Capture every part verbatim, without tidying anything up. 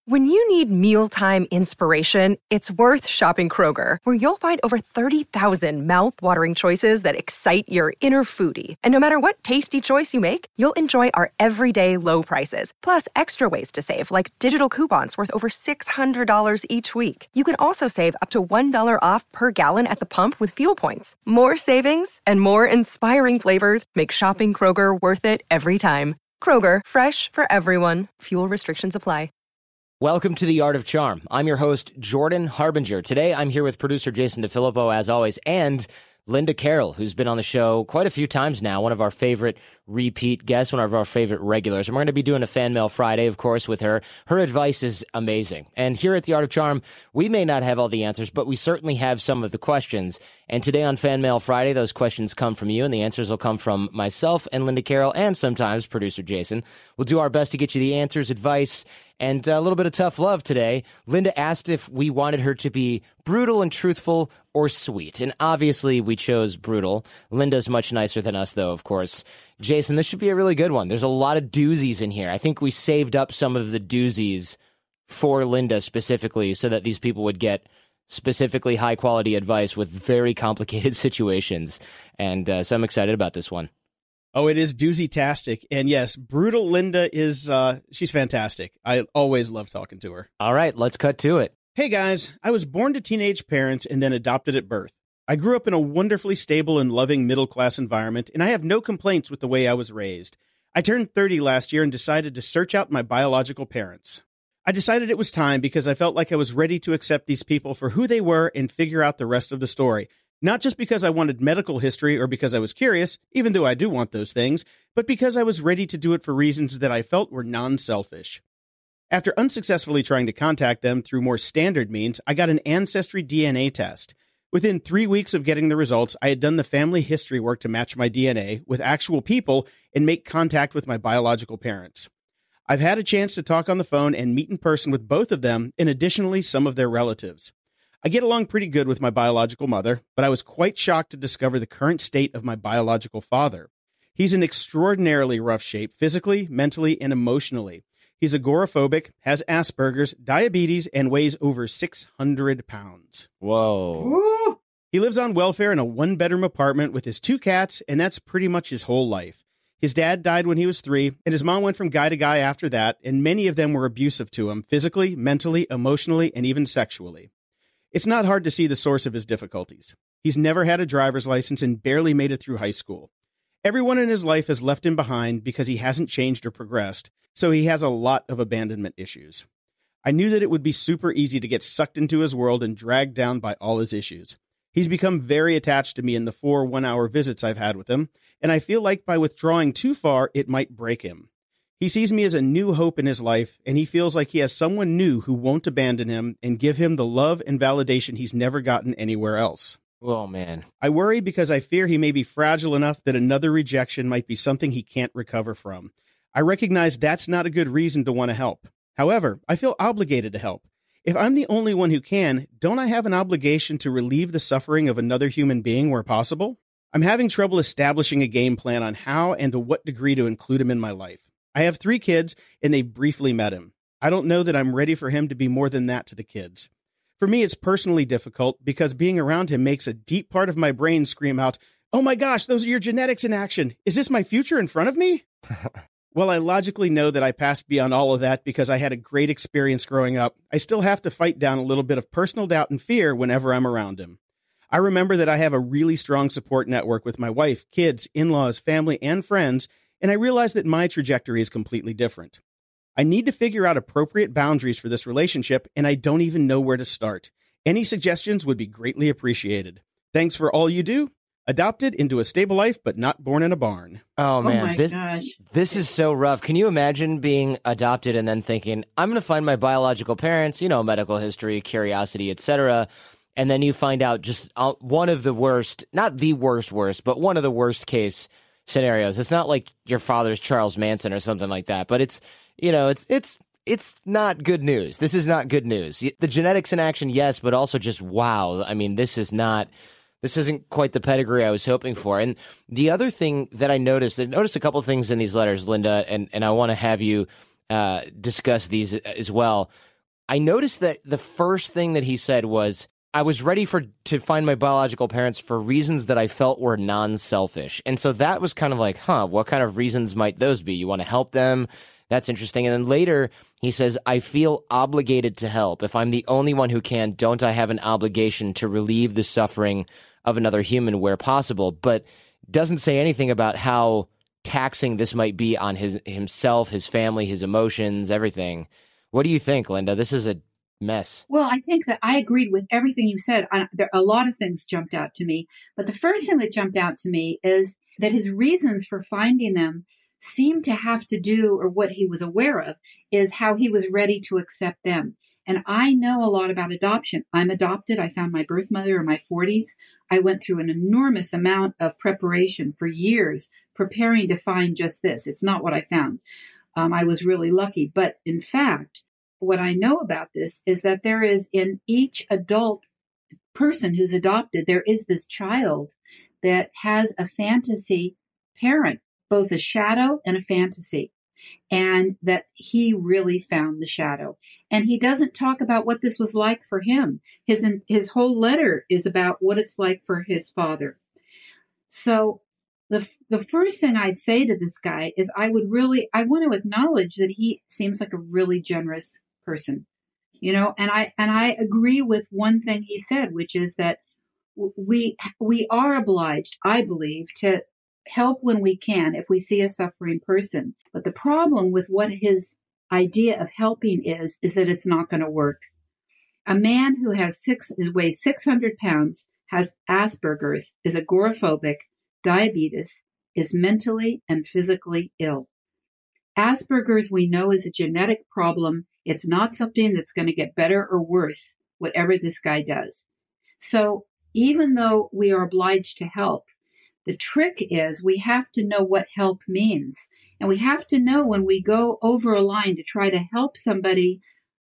When you need mealtime inspiration, it's worth shopping Kroger, where you'll find over thirty thousand mouth-watering choices that excite your inner foodie. And no matter what tasty choice you make, you'll enjoy our everyday low prices, plus extra ways to save, like digital coupons worth over six hundred dollars each week. You can also save up to one dollar off per gallon at the pump with fuel points. More savings and more inspiring flavors make shopping Kroger worth it every time. Kroger, fresh for everyone. Fuel restrictions apply. Welcome to The Art of Charm. I'm your host, Jordan Harbinger. Today, I'm here with producer Jason DeFilippo, as always, and Linda Carroll, who's been on the show quite a few times now, one of our favorite repeat guests, one of our favorite regulars. And we're going to be doing a Fan Mail Friday, of course, with her. Her advice is amazing. And here at The Art of Charm, we may not have all the answers, but we certainly have some of the questions. And today on Fan Mail Friday, those questions come from you, and the answers will come from myself and Linda Carroll, and sometimes producer Jason. We'll do our best to get you the answers, advice, and a little bit of tough love today. Linda asked if we wanted her to be brutal and truthful or sweet. And obviously we chose brutal. Linda's much nicer than us, though, of course. Jason, this should be a really good one. There's a lot of doozies in here. I think we saved up some of the doozies for Linda specifically so that these people would get specifically high-quality advice with very complicated situations. And uh, so I'm excited about this one. Oh, it is doozy-tastic. And yes, Brutal Linda is, uh, she's fantastic. I always love talking to her. All right, let's cut to it. Hey guys, I was born to teenage parents and then adopted at birth. I grew up in a wonderfully stable and loving middle-class environment, and I have no complaints with the way I was raised. I turned thirty last year and decided to search out my biological parents. I decided it was time because I felt like I was ready to accept these people for who they were and figure out the rest of the story. Not just because I wanted medical history or because I was curious, even though I do want those things, but because I was ready to do it for reasons that I felt were non-selfish. After unsuccessfully trying to contact them through more standard means, I got an Ancestry D N A test. Within three weeks of getting the results, I had done the family history work to match my D N A with actual people and make contact with my biological parents. I've had a chance to talk on the phone and meet in person with both of them, and additionally some of their relatives. I get along pretty good with my biological mother, but I was quite shocked to discover the current state of my biological father. He's in extraordinarily rough shape physically, mentally, and emotionally. He's agoraphobic, has Asperger's, diabetes, and weighs over six hundred pounds. Whoa. He lives on welfare in a one-bedroom apartment with his two cats, and that's pretty much his whole life. His dad died when he was three, and his mom went from guy to guy after that, and many of them were abusive to him, physically, mentally, emotionally, and even sexually. It's not hard to see the source of his difficulties. He's never had a driver's license and barely made it through high school. Everyone in his life has left him behind because he hasn't changed or progressed, so he has a lot of abandonment issues. I knew that it would be super easy to get sucked into his world and dragged down by all his issues. He's become very attached to me in the four one-hour visits I've had with him, and I feel like by withdrawing too far, it might break him. He sees me as a new hope in his life, and he feels like he has someone new who won't abandon him and give him the love and validation he's never gotten anywhere else. Oh, man. I worry because I fear he may be fragile enough that another rejection might be something he can't recover from. I recognize that's not a good reason to want to help. However, I feel obligated to help. If I'm the only one who can, don't I have an obligation to relieve the suffering of another human being where possible? I'm having trouble establishing a game plan on how and to what degree to include him in my life. I have three kids, and they've briefly met him. I don't know that I'm ready for him to be more than that to the kids. For me, it's personally difficult because being around him makes a deep part of my brain scream out, "Oh my gosh, those are your genetics in action. Is this my future in front of me?" Well, I logically know that I passed beyond all of that because I had a great experience growing up. I still have to fight down a little bit of personal doubt and fear whenever I'm around him. I remember that I have a really strong support network with my wife, kids, in-laws, family, and friends, and I realize that my trajectory is completely different. I need to figure out appropriate boundaries for this relationship, and I don't even know where to start. Any suggestions would be greatly appreciated. Thanks for all you do. Adopted into a stable life, but not born in a barn. Oh, man. Oh my this, gosh. this is so rough. Can you imagine being adopted and then thinking, I'm going to find my biological parents, you know, medical history, curiosity, et cetera. And then you find out just uh, one of the worst, not the worst worst, but one of the worst case scenarios. It's not like your father's Charles Manson or something like that, but it's, you know, it's, it's, it's not good news. This is not good news. The genetics in action, yes, but also just, wow. I mean, this is not... This isn't quite the pedigree I was hoping for. And the other thing that I noticed, I noticed a couple of things in these letters, Linda, and, and I want to have you uh, discuss these as well. I noticed that the first thing that he said was, I was ready for to find my biological parents for reasons that I felt were non-selfish. And so that was kind of like, huh, what kind of reasons might those be? You want to help them? That's interesting. And then later he says, I feel obligated to help. If I'm the only one who can, don't I have an obligation to relieve the suffering of another human where possible? But doesn't say anything about how taxing this might be on his himself, his family, his emotions, everything. What do you think, Linda? This is a mess. Well, I think that I agreed with everything you said. I, there, a lot of things jumped out to me. But the first thing that jumped out to me is that his reasons for finding them seemed to have to do, or what he was aware of, is how he was ready to accept them. And I know a lot about adoption. I'm adopted. I found my birth mother in my forties. I went through an enormous amount of preparation for years, preparing to find just this. It's not what I found. Um, I was really lucky. But in fact, what I know about this is that there is, in each adult person who's adopted, there is this child that has a fantasy parent, both a shadow and a fantasy, and that he really found the shadow. And he doesn't talk about what this was like for him. His, his whole letter is about what it's like for his father. So the, the first thing I'd say to this guy is I would really, I want to acknowledge that he seems like a really generous person, you know, and I, and I agree with one thing he said, which is that we, we are obliged, I believe, to help when we can if we see a suffering person. But the problem with what his idea of helping is, is that it's not going to work. A man who has six, weighs six hundred pounds, has Asperger's, is agoraphobic, diabetes, is mentally and physically ill. Asperger's, we know, is a genetic problem. It's not something that's going to get better or worse, whatever this guy does. So even though we are obliged to help, the trick is we have to know what help means. And we have to know when we go over a line to try to help somebody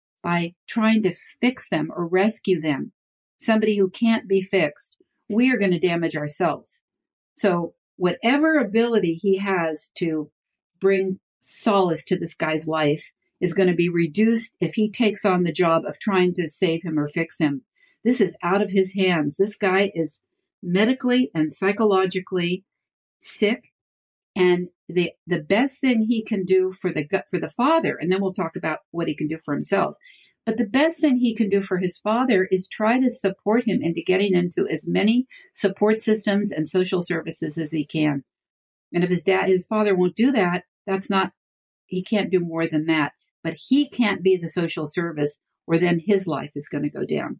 by trying to fix them or rescue them, somebody who can't be fixed, we are going to damage ourselves. So whatever ability he has to bring solace to this guy's life is going to be reduced if he takes on the job of trying to save him or fix him. This is out of his hands. This guy is medically and psychologically sick. And the the best thing he can do for the for the father, and then we'll talk about what he can do for himself. But the best thing he can do for his father is try to support him into getting into as many support systems and social services as he can. And if his dad, his father won't do that, that's not, he can't do more than that. But he can't be the social service, or then his life is going to go down.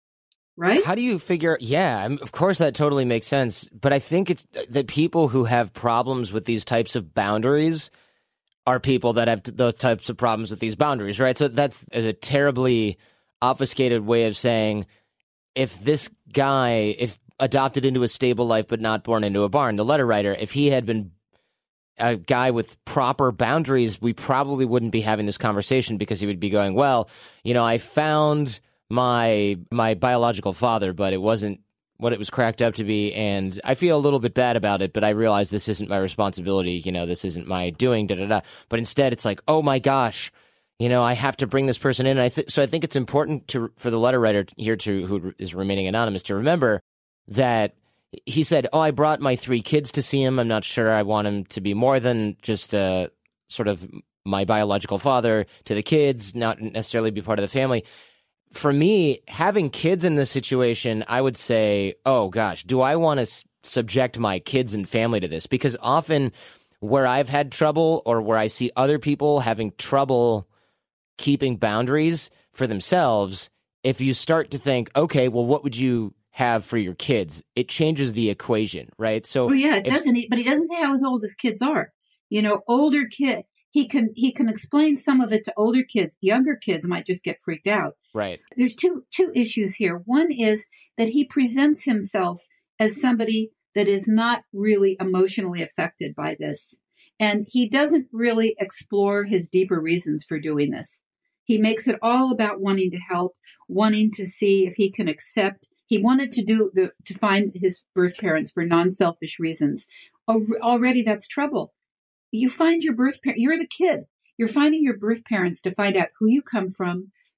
Right? How do you figure? Yeah, of course that totally makes sense. But I think it's the people who have problems with these types of boundaries are people that have those types of problems with these boundaries, right? So that's is a terribly obfuscated way of saying, if this guy, if adopted into a stable life but not born into a barn, the letter writer, if he had been a guy with proper boundaries, we probably wouldn't be having this conversation, because he would be going, well, you know, I found my my biological father, but it wasn't what it was cracked up to be, and I feel a little bit bad about it, but I realize this isn't my responsibility, you know, this isn't my doing, da da da. But instead, it's like, oh my gosh, you know, I have to bring this person in. And I th- so I think it's important to for the letter writer here, to who is remaining anonymous, to remember that he said, oh, I brought my three kids to see him. I'm not sure I want him to be more than just a sort of my biological father to the kids, not necessarily be part of the family. For me, having kids in this situation, I would say, oh gosh, do I want to s- subject my kids and family to this? Because often where I've had trouble, or where I see other people having trouble keeping boundaries for themselves, if you start to think, okay, well, what would you have for your kids? It changes the equation, right? So, oh yeah, it if, doesn't. But he doesn't say how old his kids are. You know, older kid. He can he can explain some of it to older kids. Younger kids might just get freaked out. Right. There's two two issues here. One is that he presents himself as somebody that is not really emotionally affected by this. And he doesn't really explore his deeper reasons for doing this. He makes it all about wanting to help, wanting to see if he can accept. He wanted to do the to find his birth parents for non-selfish reasons. Already that's trouble. You find your birth parent, you're the kid. You're finding your birth parents to find out who you come from,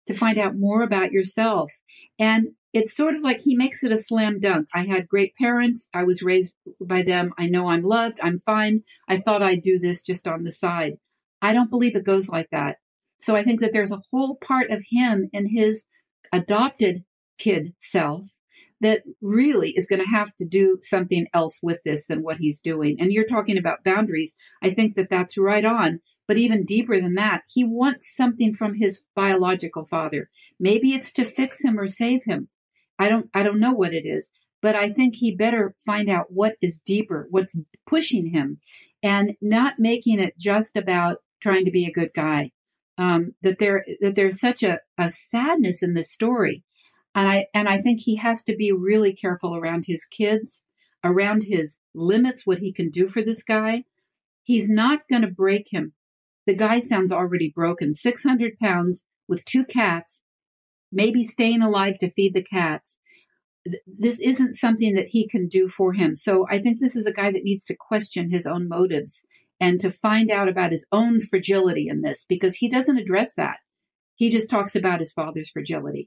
to find out more about yourself. And it's sort of like he makes it a slam dunk. I had great parents. I was raised by them. I know I'm loved. I'm fine. I thought I'd do this just on the side. I don't believe it goes like that. So I think that there's a whole part of him and his adopted kid self that really is going to have to do something else with this than what he's doing. And you're talking about boundaries. I think that that's right on. But even deeper than that, he wants something from his biological father. Maybe it's to fix him or save him. I don't, I don't know what it is, but I think he better find out what is deeper, what's pushing him, and not making it just about trying to be a good guy. Um, that there, that there's such a, a sadness in this story. And I, and I think he has to be really careful around his kids, around his limits, what he can do for this guy. He's not going to break him. The guy sounds already broken. six hundred pounds with two cats, maybe staying alive to feed the cats. This isn't something that he can do for him. So I think this is a guy that needs to question his own motives and to find out about his own fragility in this, because he doesn't address that. He just talks about his father's fragility.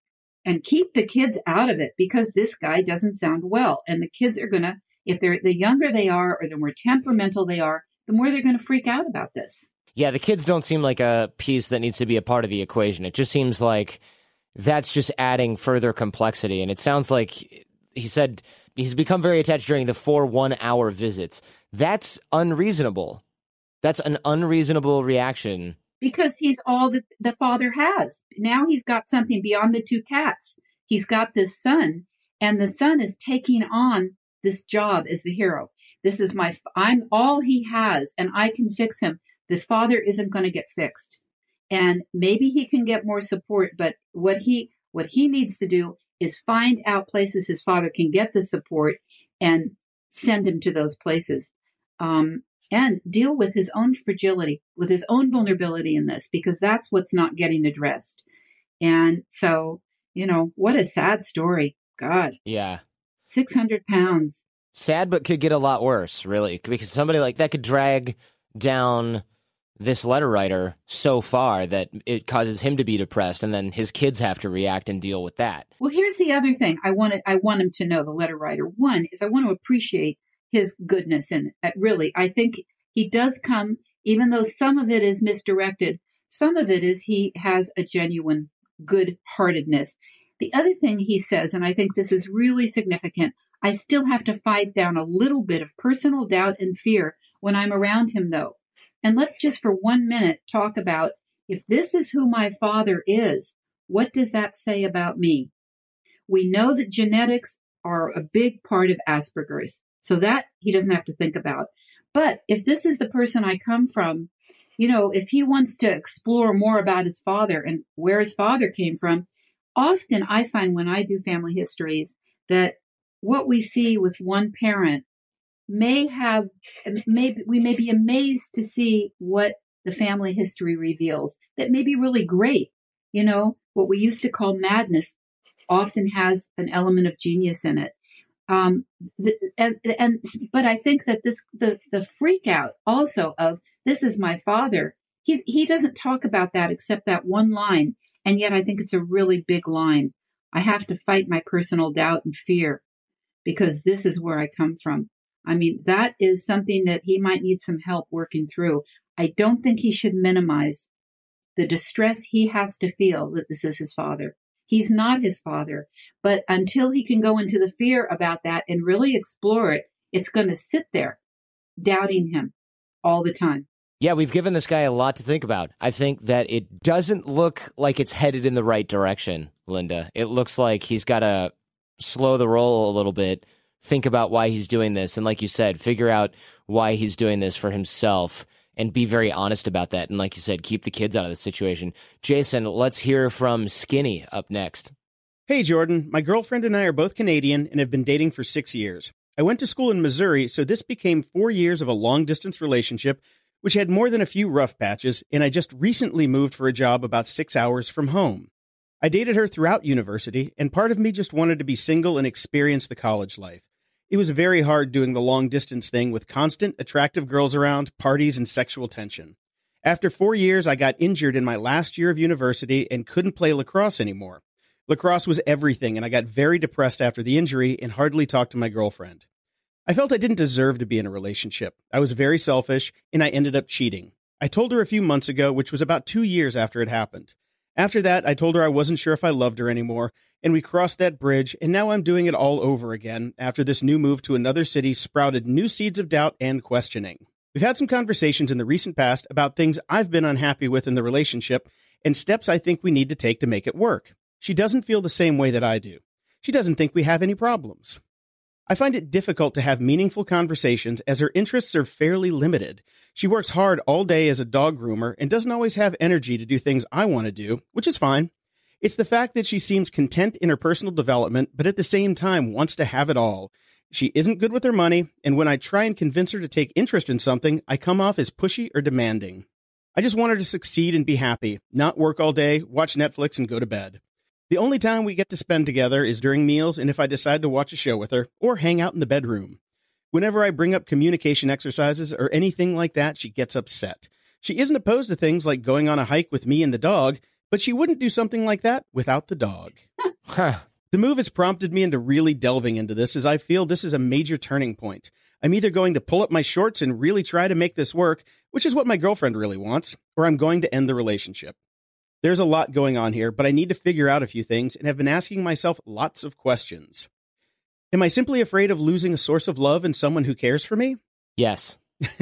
And keep the kids out of it, because this guy doesn't sound well. And the kids are going to, if they're the younger they are or the more temperamental they are, the more they're going to freak out about this. Yeah, the kids don't seem like a piece that needs to be a part of the equation. It just seems like that's just adding further complexity. And it sounds like he said he's become very attached during the four one-hour visits. That's unreasonable. That's an unreasonable reaction. Because he's all that the father has. Now he's got something beyond the two cats. He's got this son, and the son is taking on this job as the hero. This is my, I'm all he has, and I can fix him. The father isn't going to get fixed. And maybe he can get more support, but what he, what he needs to do is find out places his father can get the support and send him to those places. Um, and deal with his own fragility, with his own vulnerability in this, because that's what's not getting addressed. And so, you know, what a sad story. God. Yeah. six hundred pounds. Sad, but could get a lot worse, really, because somebody like that could drag down this letter writer so far that it causes him to be depressed, and then his kids have to react and deal with that. Well, here's the other thing I want to, I want him to know, the letter writer. One is I want to appreciate his goodness. And really, I think he does come, even though some of it is misdirected, some of it is he has a genuine good-heartedness. The other thing he says, and I think this is really significant, I still have to fight down a little bit of personal doubt and fear when I'm around him, though. And let's just for one minute talk about, if this is who my father is, what does that say about me? We know that genetics are a big part of Asperger's. So that he doesn't have to think about. But if this is the person I come from, you know, if he wants to explore more about his father and where his father came from, often I find when I do family histories that what we see with one parent may have, maybe we may be amazed to see what the family history reveals that may be really great. You know, what we used to call madness often has an element of genius in it. Um, the, and, and, but I think that this, the, the freak out also of this is my father. He, he doesn't talk about that except that one line. And yet I think it's a really big line. I have to fight my personal doubt and fear because this is where I come from. I mean, that is something that he might need some help working through. I don't think he should minimize the distress he has to feel that this is his father. He's not his father, but until he can go into the fear about that and really explore it, it's going to sit there doubting him all the time. Yeah, we've given this guy a lot to think about. I think that it doesn't look like it's headed in the right direction, Linda. It looks like he's got to slow the roll a little bit, think about why he's doing this, and like you said, figure out why he's doing this for himself and be very honest about that. And like you said, keep the kids out of the situation. Jason, let's hear from Skinny up next. Hey, Jordan. My girlfriend and I are both Canadian and have been dating for six years. I went to school in Missouri, so this became four years of a long-distance relationship, which had more than a few rough patches, and I just recently moved for a job about six hours from home. I dated her throughout university, and part of me just wanted to be single and experience the college life. It was very hard doing the long-distance thing with constant, attractive girls around, parties, and sexual tension. After four years, I got injured in my last year of university and couldn't play lacrosse anymore. Lacrosse was everything, and I got very depressed after the injury and hardly talked to my girlfriend. I felt I didn't deserve to be in a relationship. I was very selfish, and I ended up cheating. I told her a few months ago, which was about two years after it happened. After that, I told her I wasn't sure if I loved her anymore, and we crossed that bridge, and now I'm doing it all over again after this new move to another city sprouted new seeds of doubt and questioning. We've had some conversations in the recent past about things I've been unhappy with in the relationship and steps I think we need to take to make it work. She doesn't feel the same way that I do. She doesn't think we have any problems. I find it difficult to have meaningful conversations as her interests are fairly limited. She works hard all day as a dog groomer and doesn't always have energy to do things I want to do, which is fine. It's the fact that she seems content in her personal development, but at the same time wants to have it all. She isn't good with her money, and when I try and convince her to take interest in something, I come off as pushy or demanding. I just want her to succeed and be happy, not work all day, watch Netflix, and go to bed. The only time we get to spend together is during meals and if I decide to watch a show with her or hang out in the bedroom. Whenever I bring up communication exercises or anything like that, she gets upset. She isn't opposed to things like going on a hike with me and the dog, but she wouldn't do something like that without the dog. Huh. The move has prompted me into really delving into this as I feel this is a major turning point. I'm either going to pull up my shorts and really try to make this work, which is what my girlfriend really wants, or I'm going to end the relationship. There's a lot going on here, but I need to figure out a few things and have been asking myself lots of questions. Am I simply afraid of losing a source of love and someone who cares for me? Yes.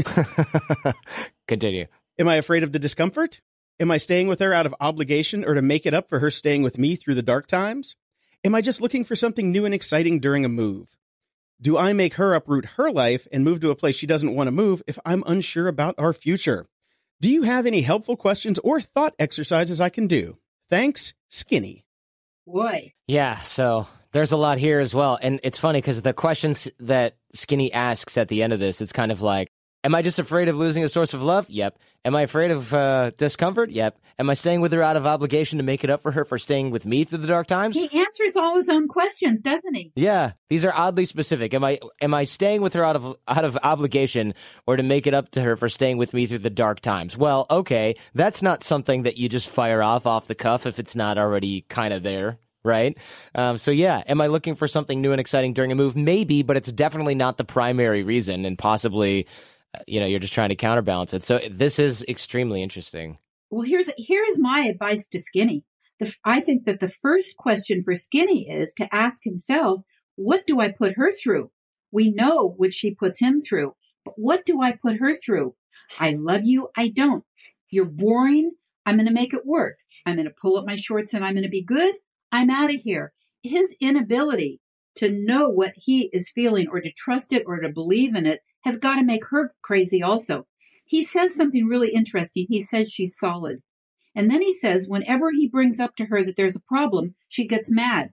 Continue. Am I afraid of the discomfort? Am I staying with her out of obligation or to make it up for her staying with me through the dark times? Am I just looking for something new and exciting during a move? Do I make her uproot her life and move to a place she doesn't want to move if I'm unsure about our future? Do you have any helpful questions or thought exercises I can do? Thanks, Skinny. Boy. Yeah, so there's a lot here as well. And it's funny because the questions that Skinny asks at the end of this, it's kind of like, am I just afraid of losing a source of love? Yep. Am I afraid of uh, discomfort? Yep. Am I staying with her out of obligation to make it up for her for staying with me through the dark times? He answers all his own questions, doesn't he? Yeah. These are oddly specific. Am I am I staying with her out of out of obligation or to make it up to her for staying with me through the dark times? Well, okay. That's not something that you just fire off off the cuff if it's not already kind of there. Right? Um, so yeah, am I looking for something new and exciting during a move? Maybe, but it's definitely not the primary reason, and possibly, uh, you know, you're just trying to counterbalance it. So this is extremely interesting. Well, here's here's my advice to Skinny. The, I think that the first question for Skinny is to ask himself, what do I put her through? We know what she puts him through, but what do I put her through? I love you. I don't. You're boring. I'm going to make it work. I'm going to pull up my shorts and I'm going to be good. I'm out of here. His inability to know what he is feeling or to trust it or to believe in it has got to make her crazy also. He says something really interesting. He says she's solid. And then he says whenever he brings up to her that there's a problem, she gets mad.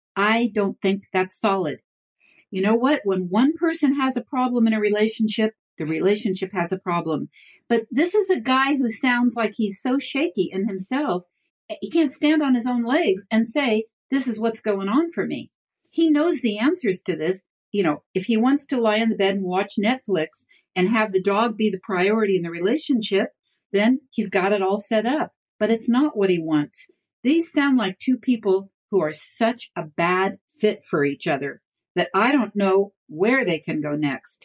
I don't think that's solid. You know what? When one person has a problem in a relationship, the relationship has a problem. But this is a guy who sounds like he's so shaky in himself. He can't stand on his own legs and say, this is what's going on for me. He knows the answers to this. You know, if he wants to lie in the bed and watch Netflix and have the dog be the priority in the relationship, then he's got it all set up. But it's not what he wants. These sound like two people who are such a bad fit for each other that I don't know where they can go next.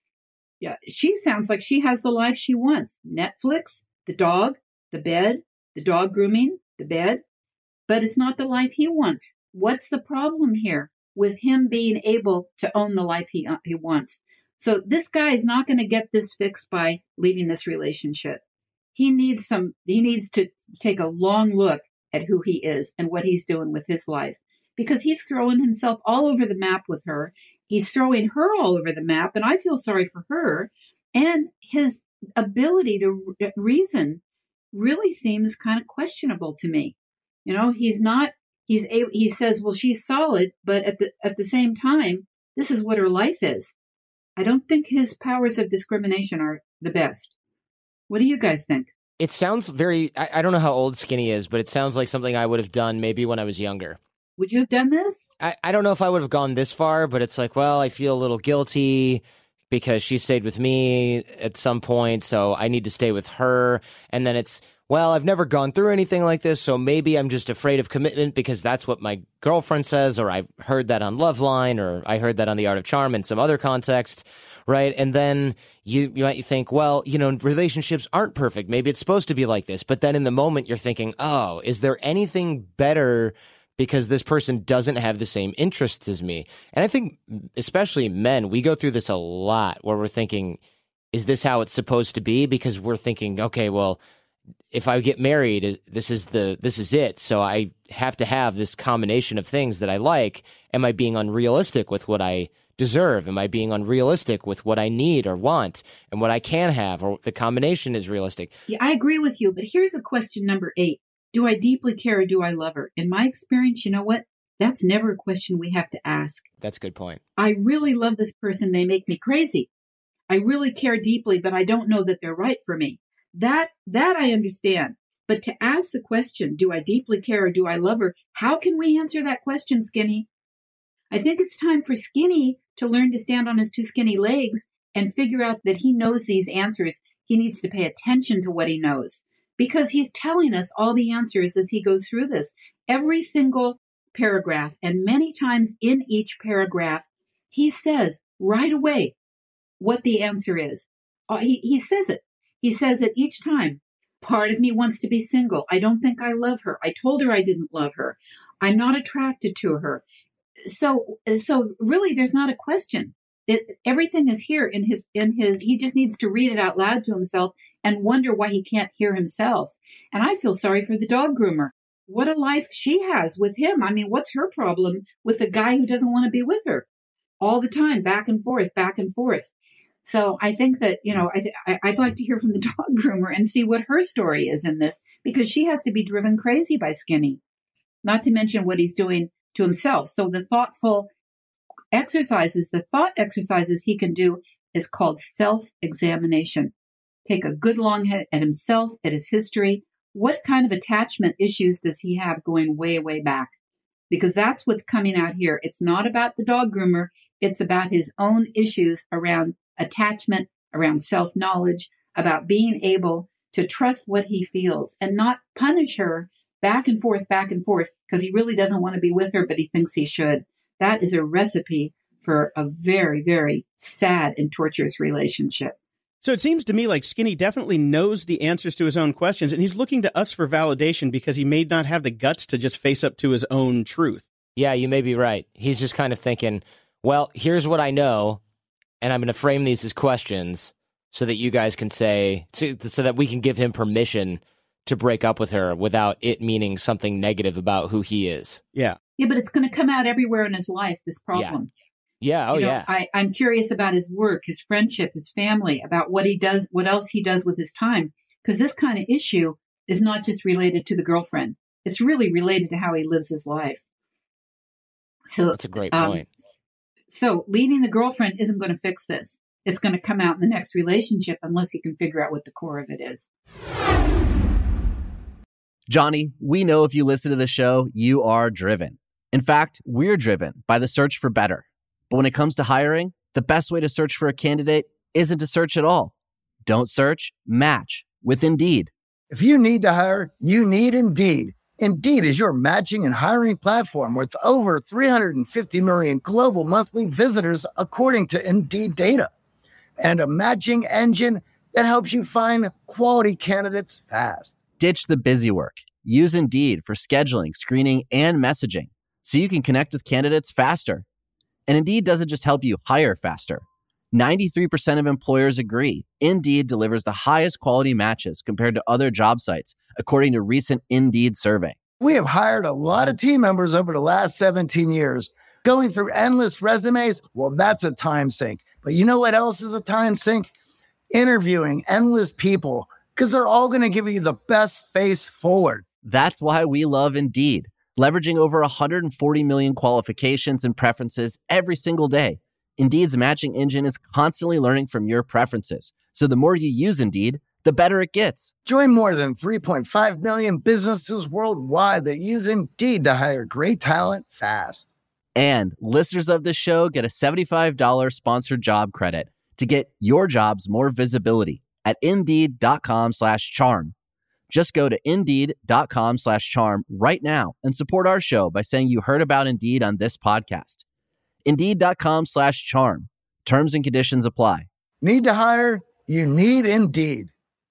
Yeah, she sounds like she has the life she wants. Netflix, the dog, the bed, the dog grooming, the bed, but it's not the life he wants. What's the problem here with him being able to own the life he uh, he wants? So this guy is not going to get this fixed by leaving this relationship. He needs some, he needs to take a long look at who he is and what he's doing with his life, because he's throwing himself all over the map with her. He's throwing her all over the map, and I feel sorry for her. And his ability to re- reason really seems kind of questionable to me. You know, he's not, he's able, he says, well, she's solid, but at the, at the same time, this is what her life is. I don't think his powers of discrimination are the best. What do you guys think? It sounds very, I, I don't know how old Skinny is, but it sounds like something I would have done maybe when I was younger. Would you have done this? I, I don't know if I would have gone this far, but it's like, well, I feel a little guilty because she stayed with me at some point, so I need to stay with her. And then it's, well, I've never gone through anything like this, so maybe I'm just afraid of commitment because that's what my girlfriend says, or I've heard that on Loveline, or I heard that on The Art of Charm in some other context, right? And then you, you might think, well, you know, relationships aren't perfect. Maybe it's supposed to be like this. But then in the moment, you're thinking, oh, is there anything better because this person doesn't have the same interests as me? And I think especially men, we go through this a lot where we're thinking, is this how it's supposed to be? Because we're thinking, okay, well, if I get married, this is the this is it. So I have to have this combination of things that I like. Am I being unrealistic with what I deserve? Am I being unrealistic with what I need or want and what I can have, or the combination is realistic? Yeah, I agree with you. But here's a question number eight. Do I deeply care or do I love her? In my experience, you know what? That's never a question we have to ask. That's a good point. I really love this person. They make me crazy. I really care deeply, but I don't know that they're right for me. That, that I understand. But to ask the question, do I deeply care or do I love her? How can we answer that question, Skinny? I think it's time for Skinny to learn to stand on his two skinny legs and figure out that he knows these answers. He needs to pay attention to what he knows because he's telling us all the answers as he goes through this. Every single paragraph, and many times in each paragraph, he says right away what the answer is. Uh, he, he says it. He says it each time. Part of me wants to be single. I don't think I love her. I told her I didn't love her. I'm not attracted to her. So, so really, there's not a question. It, everything is here in his, in his, he just needs to read it out loud to himself and wonder why he can't hear himself. And I feel sorry for the dog groomer. What a life she has with him. I mean, what's her problem with a guy who doesn't want to be with her all the time, back and forth, back and forth? So I think that, you know, I th- I'd like to hear from the dog groomer and see what her story is in this, because she has to be driven crazy by Skinny, not to mention what he's doing to himself. So the thoughtful exercises, the thought exercises he can do is called self-examination. Take a good long hit at himself, at his history. What kind of attachment issues does he have going way, way back? Because that's what's coming out here. It's not about the dog groomer. It's about his own issues around attachment, around self-knowledge, about being able to trust what he feels and not punish her back and forth, back and forth, because he really doesn't want to be with her, but he thinks he should. That is a recipe for a very, very sad and torturous relationship. So it seems to me like Skinny definitely knows the answers to his own questions, and he's looking to us for validation because he may not have the guts to just face up to his own truth. Yeah, you may be right. He's just kind of thinking, well, here's what I know, and I'm going to frame these as questions so that you guys can say, so that we can give him permission to break up with her without it meaning something negative about who he is. Yeah. Yeah, but it's going to come out everywhere in his life, this problem. Yeah. Yeah. Oh, you know, yeah. I, I'm curious about his work, his friendship, his family, about what he does, what else he does with his time. Because this kind of issue is not just related to the girlfriend. It's really related to how he lives his life. So that's a great um, point. So leaving the girlfriend isn't going to fix this. It's going to come out in the next relationship unless he can figure out what the core of it is. Johnny, we know if you listen to the show, you are driven. In fact, we're driven by the search for better. But when it comes to hiring, the best way to search for a candidate isn't to search at all. Don't search, match with Indeed. If you need to hire, you need Indeed. Indeed is your matching and hiring platform with over three hundred fifty million global monthly visitors, according to Indeed data, and a matching engine that helps you find quality candidates fast. Ditch the busy work. Use Indeed for scheduling, screening, and messaging so you can connect with candidates faster. And Indeed doesn't just help you hire faster. ninety-three percent of employers agree Indeed delivers the highest quality matches compared to other job sites, according to a recent Indeed survey. We have hired a lot of team members over the last seventeen years. Going through endless resumes, well, that's a time sink. But you know what else is a time sink? Interviewing endless people, because they're all going to give you the best face forward. That's why we love Indeed, leveraging over one hundred forty million qualifications and preferences every single day. Indeed's matching engine is constantly learning from your preferences. So the more you use Indeed, the better it gets. Join more than three point five million businesses worldwide that use Indeed to hire great talent fast. And listeners of this show get a seventy-five dollars sponsored job credit to get your jobs more visibility at Indeed.com slash charm. Just go to Indeed.com slash charm right now and support our show by saying you heard about Indeed on this podcast. Indeed.com slash charm. Terms and conditions apply. Need to hire? You need Indeed.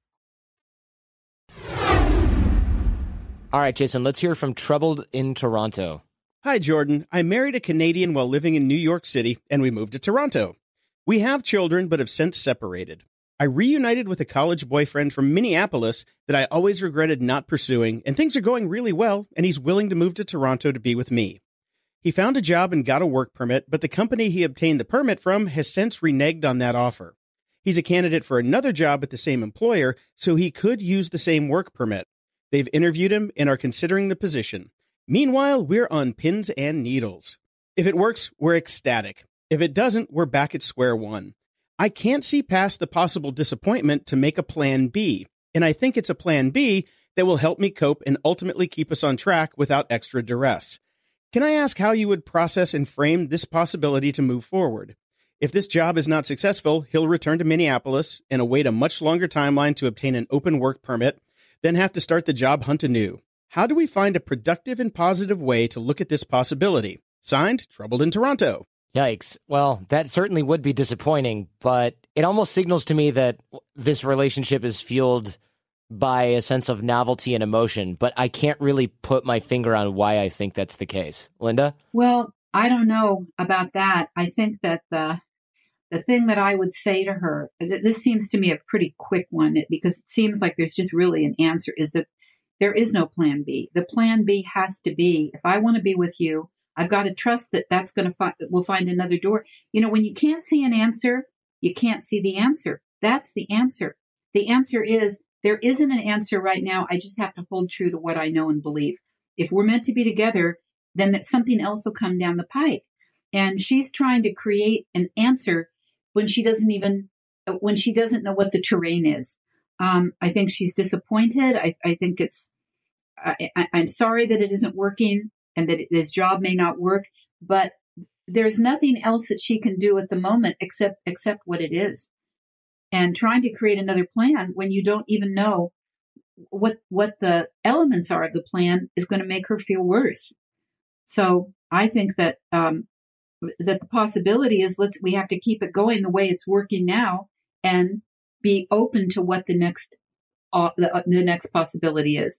All right, Jason, let's hear from Troubled in Toronto. Hi, Jordan. I married a Canadian while living in New York City, and we moved to Toronto. We have children, but have since separated. I reunited with a college boyfriend from Minneapolis that I always regretted not pursuing, and things are going really well, and he's willing to move to Toronto to be with me. He found a job and got a work permit, but the company he obtained the permit from has since reneged on that offer. He's a candidate for another job at the same employer, so he could use the same work permit. They've interviewed him and are considering the position. Meanwhile, we're on pins and needles. If it works, we're ecstatic. If it doesn't, we're back at square one. I can't see past the possible disappointment to make a plan B, and I think it's a plan B that will help me cope and ultimately keep us on track without extra duress. Can I ask how you would process and frame this possibility to move forward? If this job is not successful, he'll return to Minneapolis and await a much longer timeline to obtain an open work permit, then have to start the job hunt anew. How do we find a productive and positive way to look at this possibility? Signed, Troubled in Toronto. Yikes. Well, that certainly would be disappointing, but it almost signals to me that this relationship is fueled by a sense of novelty and emotion, but I can't really put my finger on why I think that's the case. Linda? Well, I don't know about that. I think that the the thing that I would say to her, this seems to me a pretty quick one, because it seems like there's just really an answer, is that there is no plan B. The plan B has to be, if I want to be with you, I've got to trust that that's going to find, we'll find another door. You know, when you can't see an answer, you can't see the answer. That's the answer. The answer is, there isn't an answer right now. I just have to hold true to what I know and believe. If we're meant to be together, then something else will come down the pike. And she's trying to create an answer when she doesn't even, when she doesn't know what the terrain is. Um, I think she's disappointed. I, I think it's, I, I, I'm sorry that it isn't working and that this job may not work, but there's nothing else that she can do at the moment except, except what it is. And trying to create another plan when you don't even know what, what the elements are of the plan is going to make her feel worse. So I think that, um, that the possibility is, let's, we have to keep it going the way it's working now and be open to what the next, uh, the, uh, the next possibility is.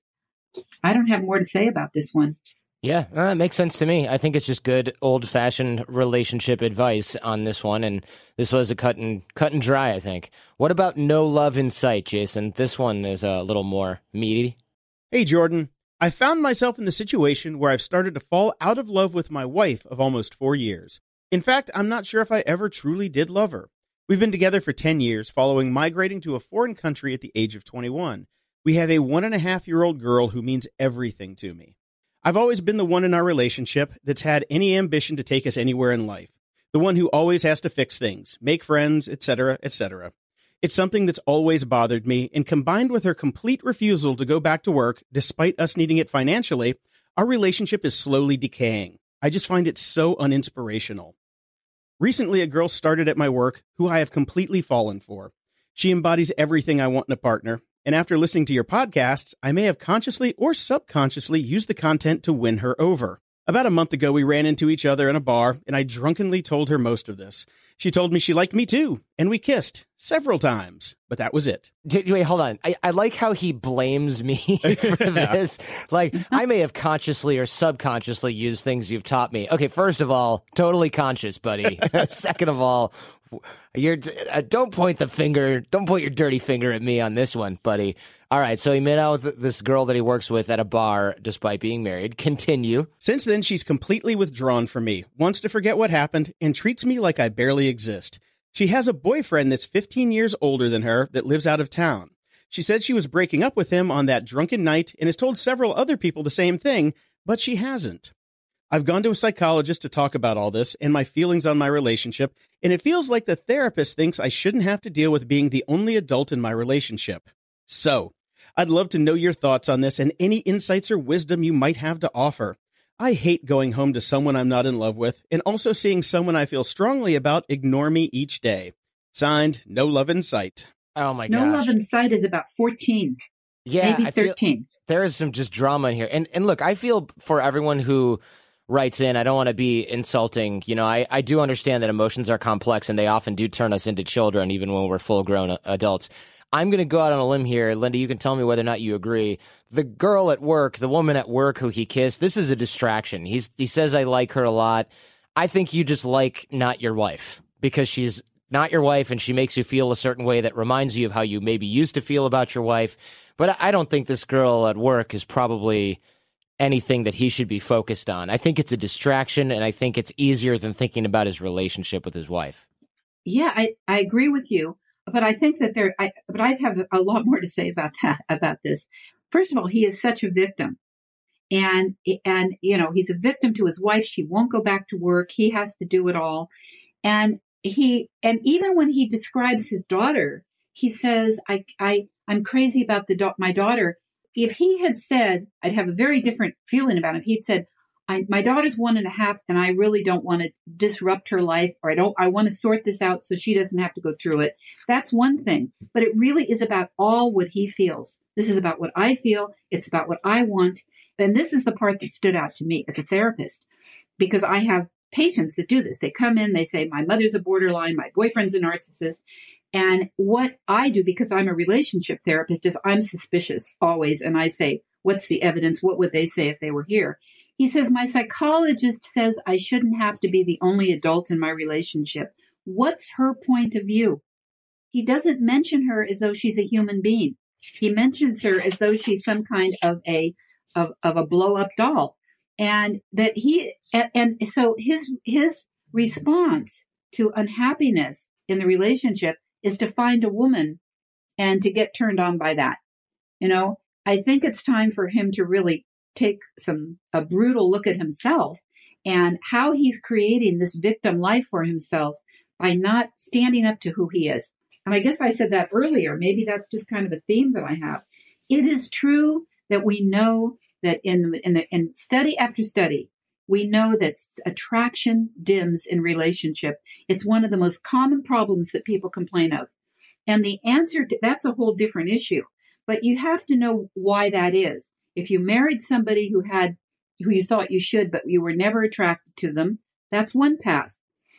I don't have more to say about this one. Yeah, uh, it makes sense to me. I think it's just good old-fashioned relationship advice on this one, and this was a cut and cut and dry, I think. What about No Love in Sight, Jason? This one is a little more meaty. Hey, Jordan. I found myself in the situation where I've started to fall out of love with my wife of almost four years. In fact, I'm not sure if I ever truly did love her. We've been together for ten years, following migrating to a foreign country at the age of twenty-one. We have a one-and-a-half-year-old girl who means everything to me. I've always been the one in our relationship that's had any ambition to take us anywhere in life. The one who always has to fix things, make friends, et cetera, et cetera. It's something that's always bothered me, and combined with her complete refusal to go back to work, despite us needing it financially, our relationship is slowly decaying. I just find it so uninspirational. Recently, a girl started at my work who I have completely fallen for. She embodies everything I want in a partner, and after listening to your podcasts, I may have consciously or subconsciously used the content to win her over. About a month ago, we ran into each other in a bar, and I drunkenly told her most of this. She told me she liked me too, and we kissed several times, but that was it. Wait, hold on. I, I like how he blames me for this. Like, I may have consciously or subconsciously used things you've taught me. Okay, first of all, totally conscious, buddy. Second of all, you're uh, don't point the finger, don't point your dirty finger at me on this one, buddy. All right, so he met out with this girl that he works with at a bar despite being married. Continue. Since then, she's completely withdrawn from me, wants to forget what happened, and treats me like I barely exist. She has a boyfriend that's fifteen years older than her that lives out of town. She said she was breaking up with him on that drunken night and has told several other people the same thing, but she hasn't. I've gone to a psychologist to talk about all this and my feelings on my relationship, and it feels like the therapist thinks I shouldn't have to deal with being the only adult in my relationship. So, I'd love to know your thoughts on this and any insights or wisdom you might have to offer. I hate going home to someone I'm not in love with and also seeing someone I feel strongly about ignore me each day. Signed, No Love in Sight. Oh, my No gosh. Love in Sight is about fourteen, Yeah, maybe I feel thirteen. there is some just drama in here. And and look, I feel for everyone who writes in, I don't want to be insulting. You know, I, I do understand that emotions are complex and they often do turn us into children, even when we're full-grown adults. I'm going to go out on a limb here. Linda, you can tell me whether or not you agree. The girl at work, the woman at work who he kissed, this is a distraction. He's He says, I like her a lot. I think you just like not your wife because she's not your wife and she makes you feel a certain way that reminds you of how you maybe used to feel about your wife. But I don't think this girl at work is probably anything that he should be focused on. I think it's a distraction, and I think it's easier than thinking about his relationship with his wife. Yeah, I, I agree with you, but I think that there, I, but I have a lot more to say about that, about this. First of all, he is such a victim. And, and, you know, he's a victim to his wife. She won't go back to work. He has to do it all. And he, and even when he describes his daughter, he says, I, I, I'm crazy about the da- my daughter. If he had said, I'd have a very different feeling about him. If he'd said, I, my daughter's one and a half and I really don't want to disrupt her life, or I don't, I want to sort this out so she doesn't have to go through it. That's one thing, but it really is about all what he feels. This is about what I feel. It's about what I want. And this is the part that stood out to me as a therapist, because I have patients that do this. They come in, they say, my mother's a borderline, my boyfriend's a narcissist. And what I do, because I'm a relationship therapist, is I'm suspicious always. And I say, what's the evidence? What would they say if they were here? He says, my psychologist says I shouldn't have to be the only adult in my relationship. What's her point of view? He doesn't mention her as though she's a human being. He mentions her as though she's some kind of a of, of a blow up doll. And that he, and, and so his, his response to unhappiness in the relationship is to find a woman and to get turned on by that. You know, I think it's time for him to really take some, a brutal look at himself and how he's creating this victim life for himself by not standing up to who he is. And I guess I said that earlier. Maybe that's just kind of a theme that I have. It is true that we know that in, in, the, in study after study, we know that attraction dims in relationship. It's one of the most common problems that people complain of. And the answer to that's a whole different issue. But you have to know why that is. If you married somebody who had, who you thought you should, but you were never attracted to them, that's one path.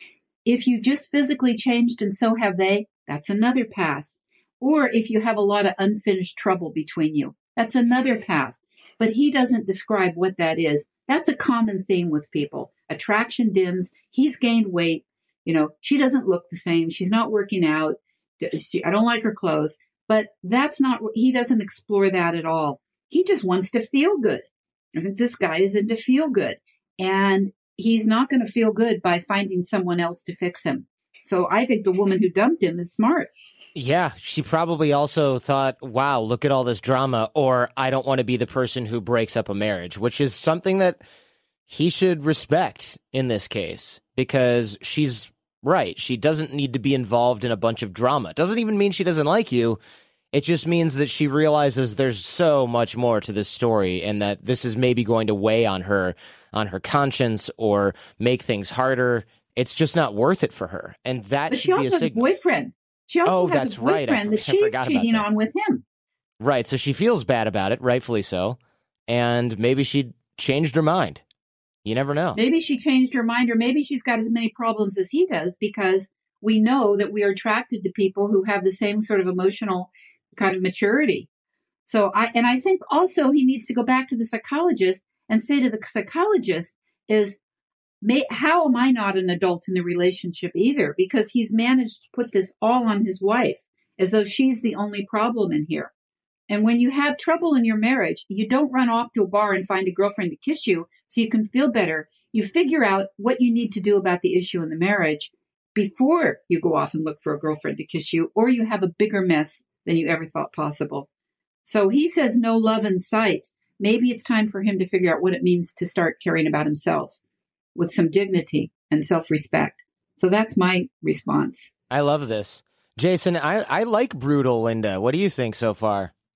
If you just physically changed and so have they, that's another path. Or if you have a lot of unfinished trouble between you, that's another path. But he doesn't describe what that is. That's a common theme with people. Attraction dims. He's gained weight. You know, she doesn't look the same. She's not working out. She, I don't like her clothes. But that's not, he doesn't explore that at all. He just wants to feel good. I think this guy is into feel good. And he's not going to feel good by finding someone else to fix him. So I think the woman who dumped him is smart. Yeah, she probably also thought, wow, look at all this drama, or I don't want to be the person who breaks up a marriage, which is something that he should respect in this case, because she's right. She doesn't need to be involved in a bunch of drama. It doesn't even mean she doesn't like you. It just means that she realizes there's so much more to this story, and that this is maybe going to weigh on her, on her conscience, or make things harder. It's just not worth it for her, and that but should she also be a has signal. A boyfriend. She also oh, has that's a boyfriend right. I, that I she's forgot cheating about that. on with him. Right, so she feels bad about it, rightfully so, and maybe she changed her mind. You never know. Maybe she changed her mind, or maybe she's got as many problems as he does, because we know that we are attracted to people who have the same sort of emotional kind of maturity. So I, and I think also he needs to go back to the psychologist and say to the psychologist is, may, how am I not an adult in the relationship either? Because he's managed to put this all on his wife as though she's the only problem in here. And when you have trouble in your marriage, you don't run off to a bar and find a girlfriend to kiss you so you can feel better. You figure out what you need to do about the issue in the marriage before you go off and look for a girlfriend to kiss you, or you have a bigger mess than you ever thought possible. So he says no love in sight. Maybe it's time for him to figure out what it means to start caring about himself with some dignity and self-respect. So that's my response. I love this. Jason, I, I like brutal Linda. What do you think so far?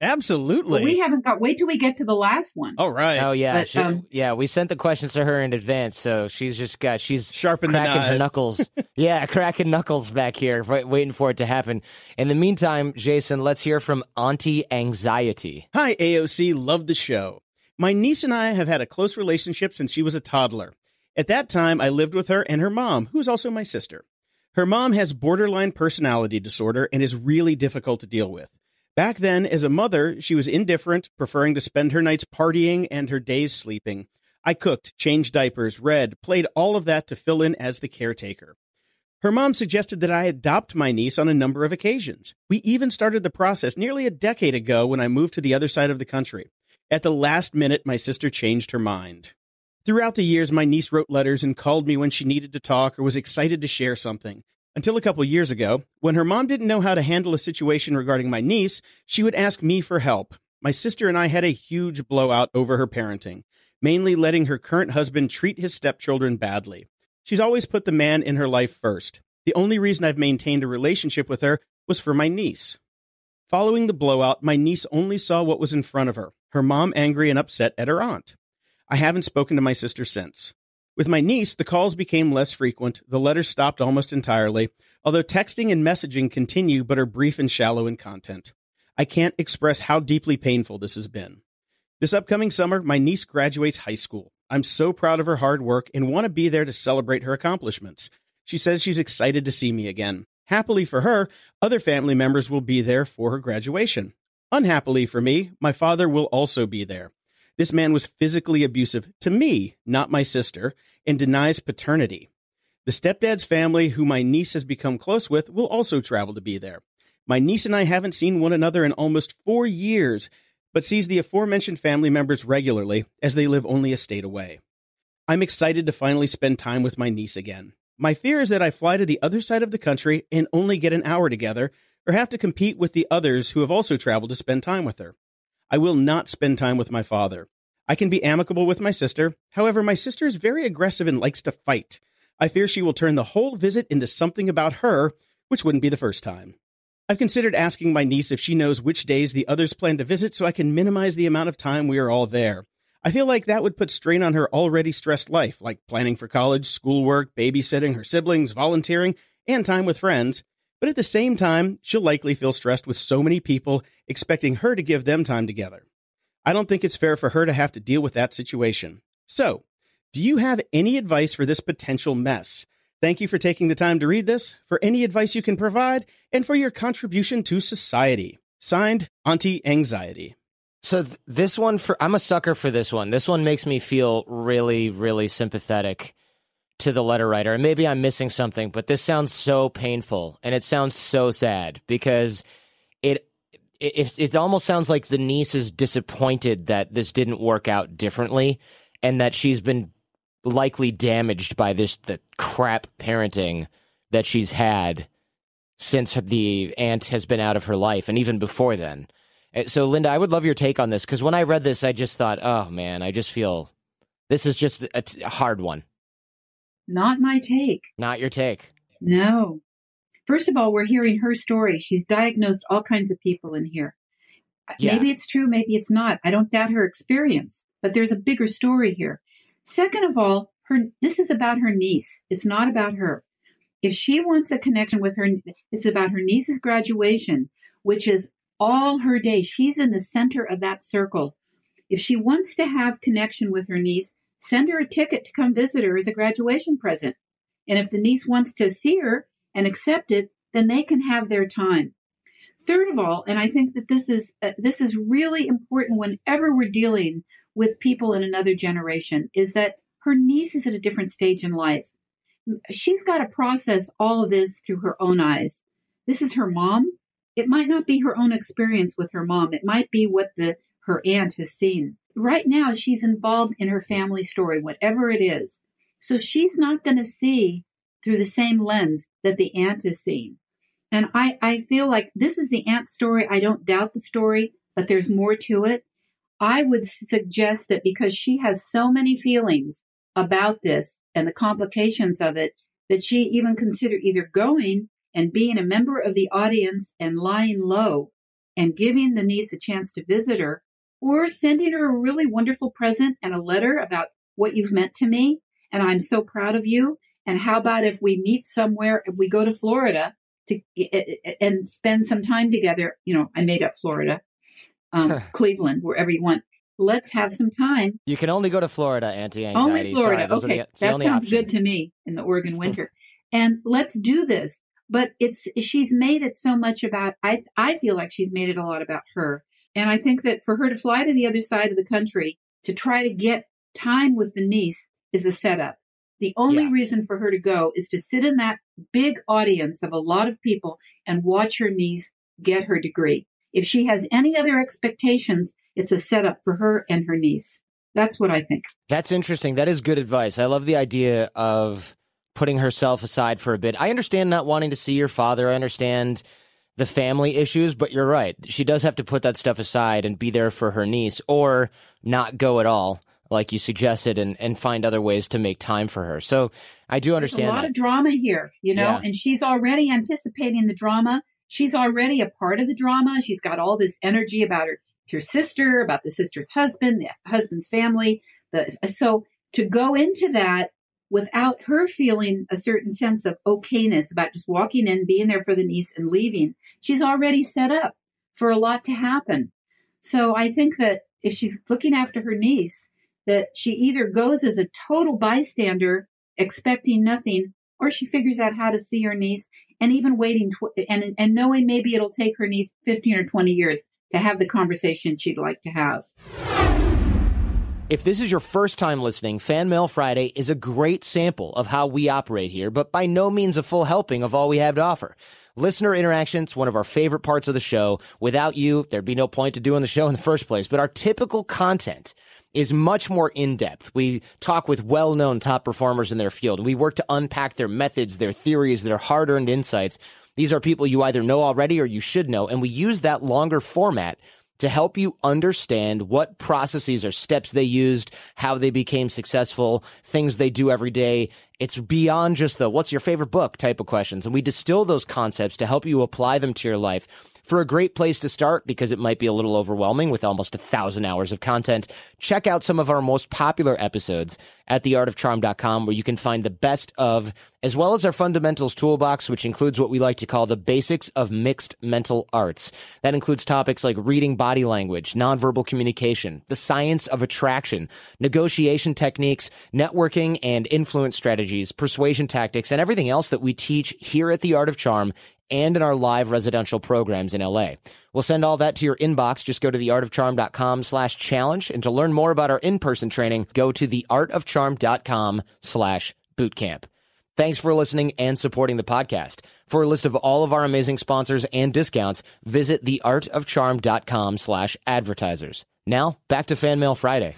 Absolutely. But we haven't got, wait till we get to the last one. All right. Oh, yeah. But, she, um, yeah, we sent the questions to her in advance, so she's just got, she's Sharpen the cracking her knives. knuckles. Yeah, cracking knuckles back here, wait- waiting for it to happen. In the meantime, Jason, let's hear from Auntie Anxiety. Hi, A O C. Love the show. My niece and I have had a close relationship since she was a toddler. At that time, I lived with her and her mom, who is also my sister. Her mom has borderline personality disorder and is really difficult to deal with. Back then, as a mother, she was indifferent, preferring to spend her nights partying and her days sleeping. I cooked, changed diapers, read, played all of that to fill in as the caretaker. Her mom suggested that I adopt my niece on a number of occasions. We even started the process nearly a decade ago when I moved to the other side of the country. At the last minute, my sister changed her mind. Throughout the years, my niece wrote letters and called me when she needed to talk or was excited to share something. Until a couple years ago, when her mom didn't know how to handle a situation regarding my niece, she would ask me for help. My sister and I had a huge blowout over her parenting, mainly letting her current husband treat his stepchildren badly. She's always put the man in her life first. The only reason I've maintained a relationship with her was for my niece. Following the blowout, my niece only saw what was in front of her, her mom angry and upset at her aunt. I haven't spoken to my sister since. With my niece, the calls became less frequent, the letters stopped almost entirely, although texting and messaging continue but are brief and shallow in content. I can't express how deeply painful this has been. This upcoming summer, my niece graduates high school. I'm so proud of her hard work and want to be there to celebrate her accomplishments. She says she's excited to see me again. Happily for her, other family members will be there for her graduation. Unhappily for me, my father will also be there. This man was physically abusive to me, not my sister, and denies paternity. The stepdad's family, who my niece has become close with, will also travel to be there. My niece and I haven't seen one another in almost four years, but sees the aforementioned family members regularly as they live only a state away. I'm excited to finally spend time with my niece again. My fear is that I fly to the other side of the country and only get an hour together, or have to compete with the others who have also traveled to spend time with her. I will not spend time with my father. I can be amicable with my sister. However, my sister is very aggressive and likes to fight. I fear she will turn the whole visit into something about her, which wouldn't be the first time. I've considered asking my niece if she knows which days the others plan to visit so I can minimize the amount of time we are all there. I feel like that would put strain on her already stressed life, like planning for college, schoolwork, babysitting her siblings, volunteering, and time with friends. But at the same time, she'll likely feel stressed with so many people expecting her to give them time together. I don't think it's fair for her to have to deal with that situation. So, do you have any advice for this potential mess? Thank you for taking the time to read this, for any advice you can provide, and for your contribution to society. Signed, Auntie Anxiety. So th- this one, for I'm a sucker for this one. This one makes me feel really, really sympathetic to the letter writer. And maybe I'm missing something, but this sounds so painful, and it sounds so sad because it it, it almost sounds like the niece is disappointed that this didn't work out differently, and that she's been likely damaged by this the crap parenting that she's had since the aunt has been out of her life, and even before then. So, Linda, I would love your take on this, because when I read this, I just thought, oh, man, I just feel this is just a, t- a hard one. Not my take. Not your take. No. First of all, we're hearing her story. She's diagnosed all kinds of people in here. Yeah. Maybe it's true, maybe it's not. I don't doubt her experience, but there's a bigger story here. Second of all, her this is about her niece. It's not about her. If she wants a connection with her, it's about her niece's graduation, which is all her day. She's in the center of that circle. If she wants to have connection with her niece, send her a ticket to come visit her as a graduation present. And if the niece wants to see her and accept it, then they can have their time. Third of all, and I think that this is uh, this is really important whenever we're dealing with people in another generation, is that her niece is at a different stage in life. She's got to process all of this through her own eyes. This is her mom. It might not be her own experience with her mom. It might be what the her aunt has seen. Right now, she's involved in her family story, whatever it is. So she's not going to see through the same lens that the aunt is seeing. And I, I feel like this is the aunt story. I don't doubt the story, but there's more to it. I would suggest that because she has so many feelings about this and the complications of it, that she even consider either going and being a member of the audience and lying low and giving the niece a chance to visit her, or sending her a really wonderful present and a letter about what you've meant to me, and I'm so proud of you. And how about if we meet somewhere, if we go to Florida to and spend some time together? You know, I made up Florida, um, Cleveland, wherever you want. Let's have some time. You can only go to Florida, anti-anxiety. Only Florida. Sorry, okay, the, that sounds option. good to me in the Oregon winter. And let's do this. But it's she's made it so much about, I I feel like she's made it a lot about her. And I think that for her to fly to the other side of the country to try to get time with the niece is a setup. The only yeah. reason for her to go is to sit in that big audience of a lot of people and watch her niece get her degree. If she has any other expectations, it's a setup for her and her niece. That's what I think. That's interesting. That is good advice. I love the idea of putting herself aside for a bit. I understand not wanting to see your father. I understand the family issues, but you're right. She does have to put that stuff aside and be there for her niece, or not go at all, like you suggested, and, and find other ways to make time for her. So I do understand There's a lot that. of drama here, you know, Yeah. and she's already anticipating the drama. She's already a part of the drama. She's got all this energy about her, her sister, about the sister's husband, the husband's family. The, so to go into that without her feeling a certain sense of okayness about just walking in, being there for the niece and leaving, she's already set up for a lot to happen. So I think that if she's looking after her niece, that she either goes as a total bystander, expecting nothing, or she figures out how to see her niece, and even waiting tw- and and knowing maybe it'll take her niece fifteen or twenty years to have the conversation she'd like to have. If this is your first time listening, Fan Mail Friday is a great sample of how we operate here, but by no means a full helping of all we have to offer. Listener interaction's one of our favorite parts of the show. Without you, there'd be no point to doing the show in the first place. But our typical content is much more in-depth. We talk with well-known top performers in their field. We work to unpack their methods, their theories, their hard-earned insights. These are people you either know already or you should know, and we use that longer format to help you understand what processes or steps they used, how they became successful, things they do every day. It's beyond just the what's your favorite book type of questions. And we distill those concepts to help you apply them to your life. For a great place to start, because it might be a little overwhelming with almost a thousand hours of content, check out some of our most popular episodes at the art of charm dot com, where you can find the best of, as well as our fundamentals toolbox, which includes what we like to call the basics of mixed mental arts. That includes topics like reading body language, nonverbal communication, the science of attraction, negotiation techniques, networking and influence strategies, persuasion tactics, and everything else that we teach here at The Art of Charm and in our live residential programs in L A. We'll send all that to your inbox. Just go to the art of charm dot com slash challenge. And to learn more about our in-person training, go to the art of charm dot com slash bootcamp. Thanks for listening and supporting the podcast. For a list of all of our amazing sponsors and discounts, visit the art of charm dot com slash advertisers. Now, back to Fan Mail Friday.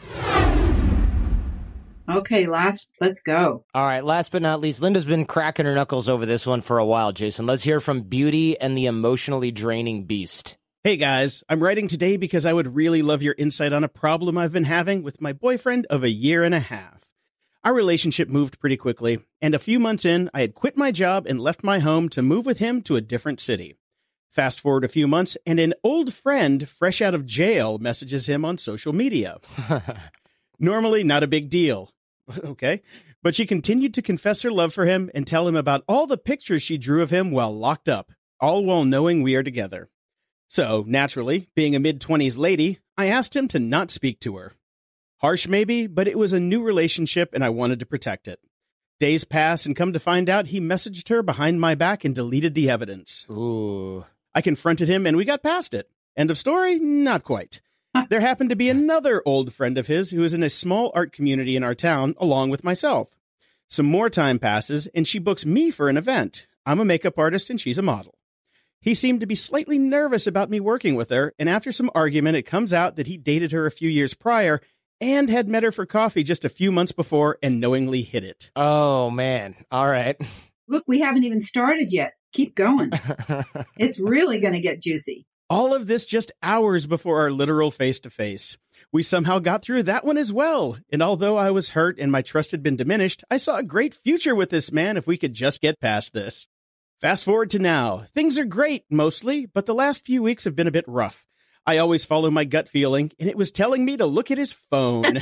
Okay, last, let's go. All right, last but not least, Linda's been cracking her knuckles over this one for a while, Jason. Let's hear from Beauty and the Emotionally Draining Beast. Hey guys, I'm writing today because I would really love your insight on a problem I've been having with my boyfriend of a year and a half. Our relationship moved pretty quickly, and a few months in, I had quit my job and left my home to move with him to a different city. Fast forward a few months, and an old friend, fresh out of jail, messages him on social media. Normally, not a big deal. Okay. But she continued to confess her love for him and tell him about all the pictures she drew of him while locked up, all while knowing we are together. So, naturally, being a mid-twenties lady, I asked him to not speak to her. Harsh maybe, but it was a new relationship and I wanted to protect it. Days pass and come to find out he messaged her behind my back and deleted the evidence. Ooh. I confronted him and we got past it. End of story? Not quite. There happened to be another old friend of his who is in a small art community in our town, along with myself. Some more time passes, and she books me for an event. I'm a makeup artist, and she's a model. He seemed to be slightly nervous about me working with her, and after some argument, it comes out that he dated her a few years prior and had met her for coffee just a few months before and knowingly hid it. Oh, man. All right. Look, we haven't even started yet. Keep going. It's really going to get juicy. All of this just hours before our literal face-to-face. We somehow got through that one as well. And although I was hurt and my trust had been diminished, I saw a great future with this man if we could just get past this. Fast forward to now. Things are great, mostly, but the last few weeks have been a bit rough. I always follow my gut feeling, and it was telling me to look at his phone.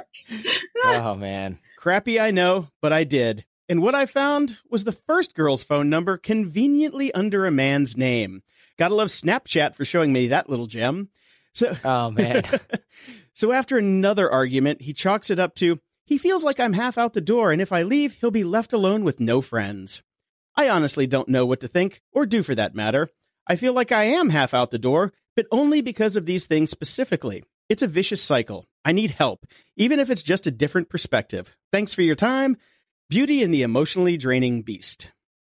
Oh, man. Crappy, I know, but I did. And what I found was the first girl's phone number conveniently under a man's name. Gotta love Snapchat for showing me that little gem. So, oh, man. So after another argument, he chalks it up to, he feels like I'm half out the door, and if I leave, he'll be left alone with no friends. I honestly don't know what to think, or do for that matter. I feel like I am half out the door, but only because of these things specifically. It's a vicious cycle. I need help, even if it's just a different perspective. Thanks for your time. Beauty and the Emotionally Draining Beast.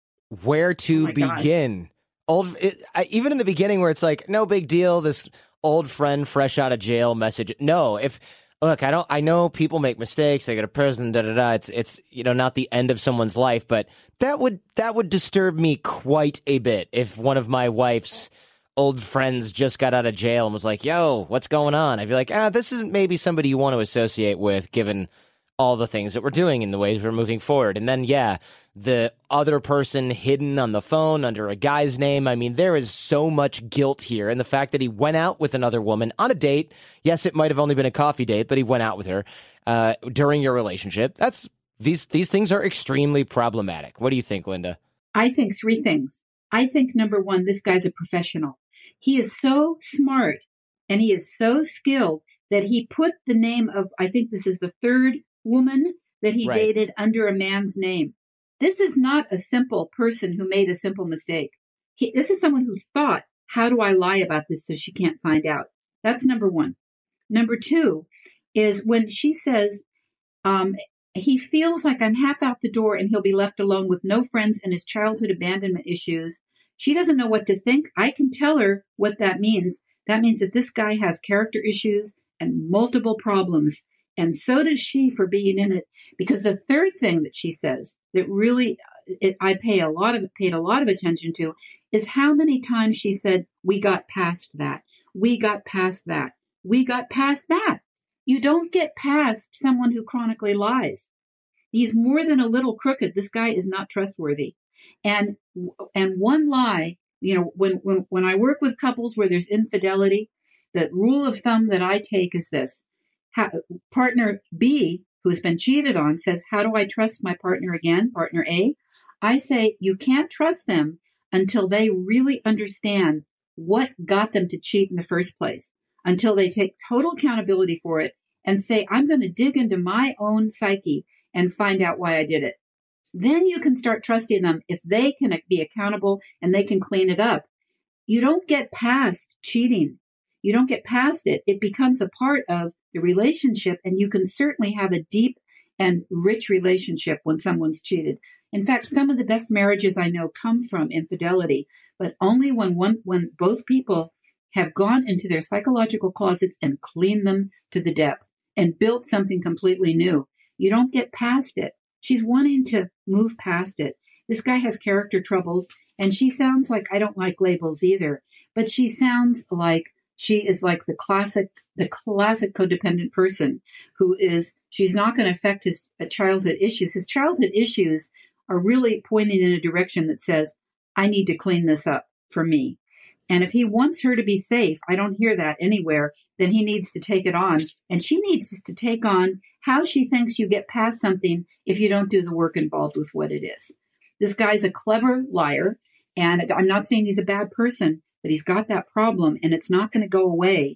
Where to Oh begin? gosh. Old, it, I, even in the beginning where it's like, no big deal, this old friend fresh out of jail message. No, if, look, I don't, I know people make mistakes, they go to prison, da da da. It's, it's, you know, not the end of someone's life, but that would, that would disturb me quite a bit if one of my wife's old friends just got out of jail and was like, yo, what's going on? I'd be like, ah, this isn't maybe somebody you want to associate with, given all the things that we're doing and the ways we're moving forward. And then, yeah, the other person hidden on the phone under a guy's name. I mean, there is so much guilt here. And the fact that he went out with another woman on a date. Yes, it might have only been a coffee date, but he went out with her uh, during your relationship. That's these these things are extremely problematic. What do you think, Linda? I think three things. I think number one, this guy's a professional. He is so smart and he is so skilled that he put the name of, I think this is the third woman that he Right. dated under a man's name. This is not a simple person who made a simple mistake. He, this is someone who's thought, how do I lie about this so she can't find out? That's number one. Number two is when she says, um, he feels like I'm half out the door and he'll be left alone with no friends and his childhood abandonment issues. She doesn't know what to think. I can tell her what that means. That means that this guy has character issues and multiple problems. And so does she for being in it. Because the third thing that she says that really it, I pay a lot of paid a lot of attention to is how many times she said, we got past that. We got past that. We got past that. You don't get past someone who chronically lies. He's more than a little crooked. This guy is not trustworthy. And and one lie, you know, when, when, when I work with couples where there's infidelity, the rule of thumb that I take is this. How, partner B, who's been cheated on, says, how do I trust my partner again? Partner A. I say, you can't trust them until they really understand what got them to cheat in the first place, until they take total accountability for it and say, I'm going to dig into my own psyche and find out why I did it. Then you can start trusting them if they can be accountable and they can clean it up. You don't get past cheating. You don't get past it. It becomes a part of the relationship, and you can certainly have a deep and rich relationship when someone's cheated. In fact, some of the best marriages I know come from infidelity, but only when one, when both people have gone into their psychological closets and cleaned them to the depth and built something completely new. You don't get past it. She's wanting to move past it. This guy has character troubles, and she sounds like, I don't like labels either, but she sounds like she is like the classic, the classic codependent person who is, she's not going to affect his childhood issues. His childhood issues are really pointing in a direction that says, I need to clean this up for me. And if he wants her to be safe, I don't hear that anywhere, then he needs to take it on. And she needs to take on how she thinks you get past something if you don't do the work involved with what it is. This guy's a clever liar, and I'm not saying he's a bad person, but he's got that problem, and it's not going to go away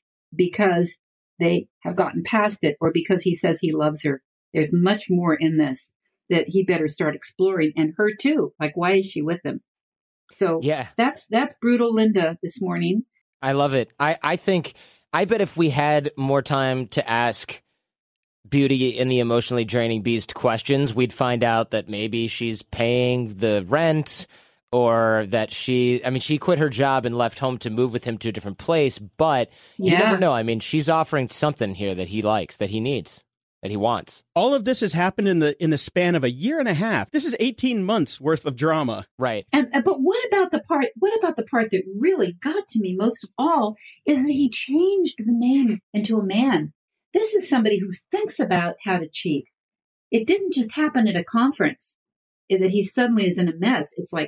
because they have gotten past it or because he says he loves her. There's much more in this that he better start exploring, and her too. Like, why is she with him? So Yeah. that's that's brutal, Linda, this morning. I love it. I, I think, I bet if we had more time to ask Beauty and the Emotionally Draining Beast questions, we'd find out that maybe she's paying the rent, or that she, I mean, she quit her job and left home to move with him to a different place, but you Yeah. never know. I mean, she's offering something here that he likes, that he needs, that he wants. All of this has happened in the in the span of a year and a half. This is eighteen months worth of drama. Right. And uh, but what about the part? What about the part that really got to me most of all is that he changed the name into a man. This is somebody who thinks about how to cheat. It didn't just happen at a conference that he suddenly is in a mess. It's like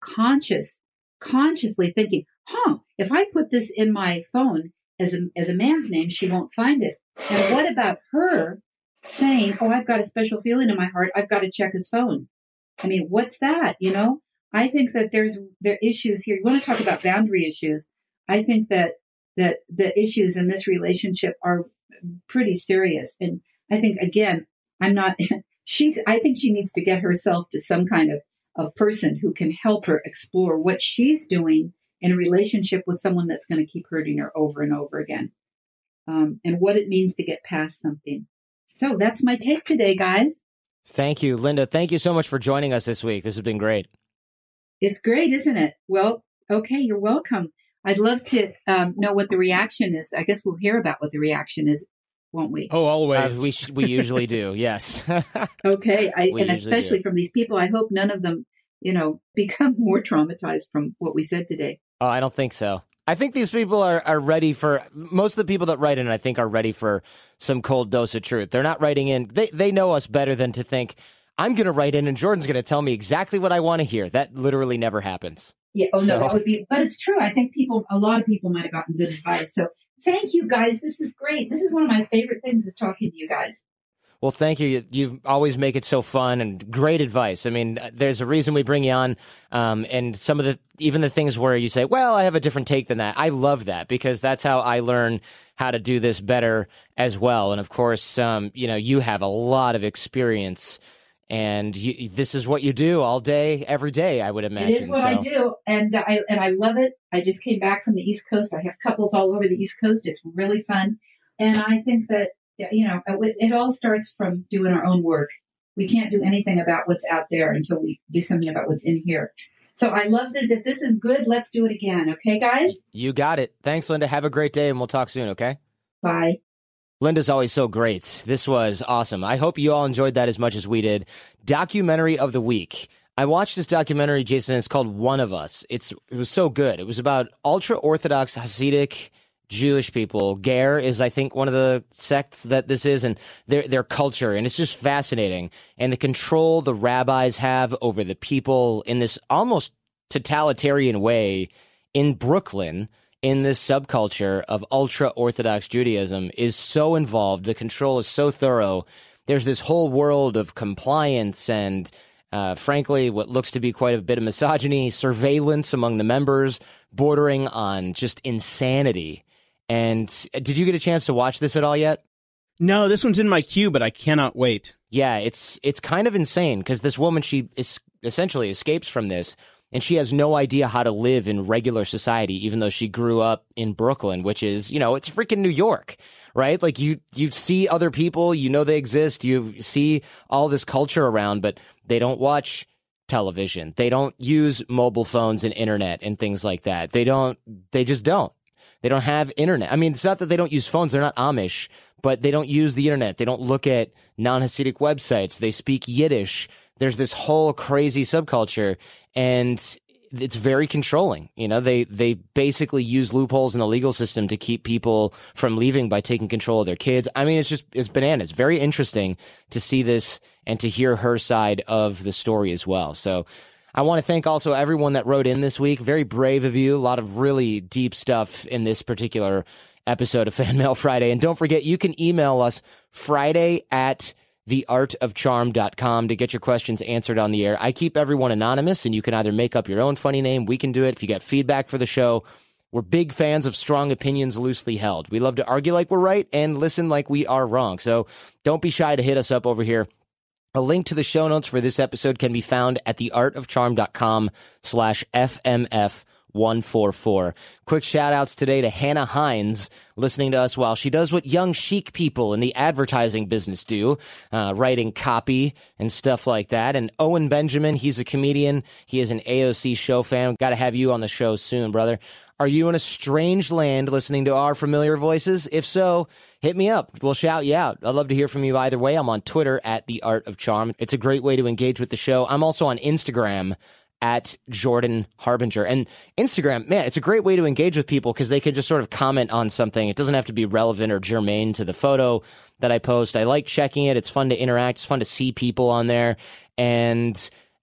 conscious, consciously thinking, huh, if I put this in my phone as a, as a man's name, she won't find it. And what about her saying, oh, I've got a special feeling in my heart, I've got to check his phone? I mean, what's that? You know, I think that there's there are issues here. You want to talk about boundary issues? I think that that the issues in this relationship are pretty serious. And I think, again, I'm not, she's, I think she needs to get herself to some kind of, of person who can help her explore what she's doing in a relationship with someone that's going to keep hurting her over and over again. Um, and what it means to get past something. So that's my take today, guys. Thank you, Linda. Thank you so much for joining us this week. This has been great. It's great, isn't it? Well, okay, you're welcome. I'd love to um, know what the reaction is. I guess we'll hear about what the reaction is, won't we? Oh, always. Uh, we sh- we usually do, yes. Okay, I, We and usually especially do. from these people, I hope none of them, you know, become more traumatized from what we said today. Oh, I don't think so. I think these people are, are ready for, most of the people that write in, I think, are ready for some cold dose of truth. They're not writing in, they, they know us better than to think, I'm going to write in and Jordan's going to tell me exactly what I want to hear. That literally never happens. Yeah. Oh, So- no, that would be, but it's true. I think people, a lot of people might have gotten good advice. So thank you, guys. This is great. This is one of my favorite things is talking to you guys. Well, thank you. You, you always make it so fun and great advice. I mean, there's a reason we bring you on. Um, and some of the, even the things where you say, well, I have a different take than that. I love that because that's how I learn how to do this better as well. And of course, um, you know, you have a lot of experience and you, this is what you do all day, every day, I would imagine. It is what so. I do. And I, and I love it. I just came back from the East Coast. I have couples all over the East Coast. It's really fun. And I think that, you know, it, it all starts from doing our own work. We can't do anything about what's out there until we do something about what's in here. So I love this. If this is good, let's do it again. Okay, guys? You got it. Thanks, Linda. Have a great day and we'll talk soon, okay? Bye. Linda's always so great. This was awesome. I hope you all enjoyed that as much as we did. Documentary of the week. I watched this documentary, Jason. It's called One of Us. It's It was so good. It was about ultra-Orthodox Hasidic Jewish people. Ger is, I think, one of the sects that this is, and their their culture, and it's just fascinating. And the control the rabbis have over the people in this almost totalitarian way in Brooklyn, in this subculture of ultra-Orthodox Judaism, is so involved. The control is so thorough. There's this whole world of compliance and, uh, frankly, what looks to be quite a bit of misogyny, surveillance among the members, bordering on just insanity. And did you get a chance to watch this at all yet? No, this one's in my queue, but I cannot wait. Yeah, it's it's kind of insane because this woman, she is essentially escapes from this, and she has no idea how to live in regular society, even though she grew up in Brooklyn, which is, you know, it's freaking New York, right? Like you you see other people, you know they exist, you see all this culture around, but they don't watch television. They don't use mobile phones and internet and things like that. They don't, they just don't. They don't have internet. I mean, it's not that they don't use phones. They're not Amish, but they don't use the internet. They don't look at non-Hasidic websites. They speak Yiddish. There's this whole crazy subculture, and it's very controlling. You know, they they basically use loopholes in the legal system to keep people from leaving by taking control of their kids. I mean, it's just, it's bananas. Very interesting to see this and to hear her side of the story as well. So I want to thank also everyone that wrote in this week. Very brave of you. A lot of really deep stuff in this particular episode of Fan Mail Friday. And don't forget, you can email us Friday at the art of charm dot com to get your questions answered on the air. I keep everyone anonymous, and you can either make up your own funny name. We can do it. If you got feedback for the show, we're big fans of strong opinions loosely held. We love to argue like we're right and listen like we are wrong. So don't be shy to hit us up over here. A link to the show notes for this episode can be found at the art of charm dot com slash F M F one forty-four. Quick shout outs today to Hannah Hines, listening to us while she does what young chic people in the advertising business do, uh, writing copy and stuff like that. And Owen Benjamin, he's a comedian. He is an A O C show fan. Got to have you on the show soon, brother. Are you in a strange land listening to our familiar voices? If so, hit me up. We'll shout you out. I'd love to hear from you either way. I'm on Twitter at The Art of Charm. It's a great way to engage with the show. I'm also on Instagram at Jordan Harbinger. And Instagram, man, it's a great way to engage with people because they can just sort of comment on something. It doesn't have to be relevant or germane to the photo that I post. I like checking it. It's fun to interact. It's fun to see people on there. And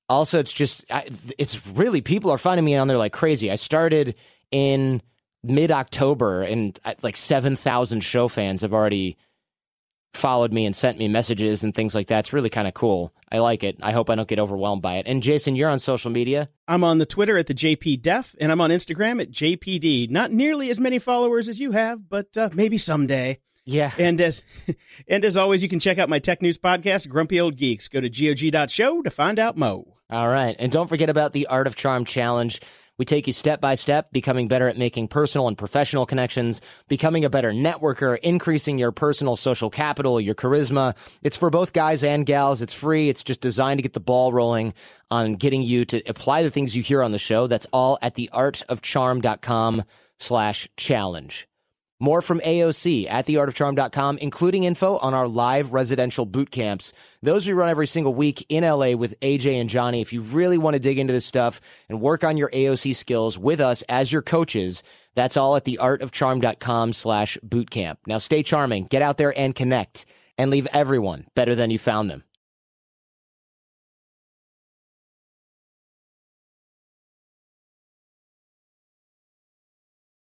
Also, it's just, it's really, people are finding me on there like crazy. I started in mid-October and like seven thousand show fans have already followed me and sent me messages and things like that. It's really kind of cool. I like it. I hope I don't get overwhelmed by it. And Jason, you're on social media. I'm on the Twitter at the J P Def, and I'm on Instagram at J P D. Not nearly as many followers as you have, but uh, maybe someday. Yeah. And as and as always, you can check out my tech news podcast, Grumpy Old Geeks. Go to G O G dot show to find out more. All right. And don't forget about the Art of Charm Challenge. We take you step by step, becoming better at making personal and professional connections, becoming a better networker, increasing your personal social capital, your charisma. It's for both guys and gals. It's free. It's just designed to get the ball rolling on getting you to apply the things you hear on the show. That's all at the art of charm dot com slash challenge. More from A O C at the art of charm dot com, including info on our live residential boot camps. Those we run every single week in L A with A J and Johnny. If you really want to dig into this stuff and work on your A O C skills with us as your coaches, that's all at the art of charm dot com slash bootcamp. Now stay charming, get out there and connect, and leave everyone better than you found them.